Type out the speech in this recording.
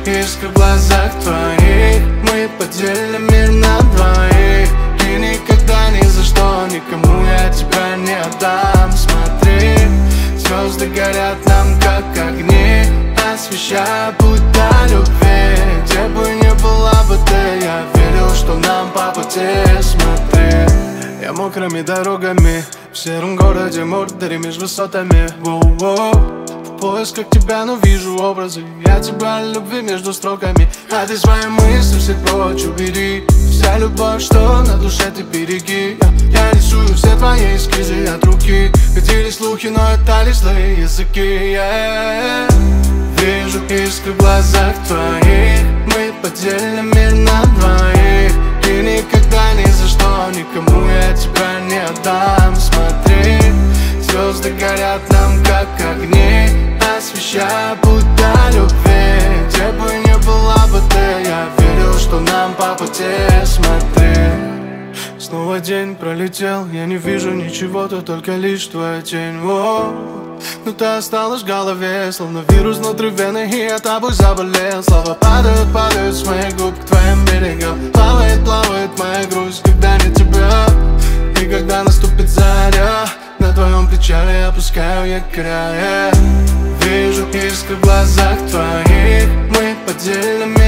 искры в глазах твоих. Мы поделим мир на двоих. И никогда ни за что никому я тебя не отдам. Смотри, звезды горят нам как огни, освещая путь до любви. Где бы ни была бы ты, я верил, что нам по пути. Смотри, я мокрыми дорогами в сером городе Мордоре между высотами. В поисках тебя, но вижу образы. Я тебя любви между строками. А ты свои мысли все прочь убери. Вся любовь, что на душе, ты береги. Я рисую все твои эскизы от руки. Ходили слухи, но это лишь злые языки. Вижу искры в глазах твоих. Мы поделим мир на двоих. И никогда ни за что никому я тебя не отдам. Смотри, звезды горят нам как огни, освещая путь до любви. Где бы ни была бы ты, я верил, что нам по пути. Смотри, снова день пролетел, я не вижу ничего, то только лишь твоя тень. Но ты осталась в голове, словно вирус внутри вены, и я тобой заболел. Слова падают, падают с моих губ к твоим берегам. Плавает, плавает моя грусть, когда нет тебя. И когда наступит заря, на твоем печали опускаю якоря. Вижу искры в глазах твоих. Мы поделим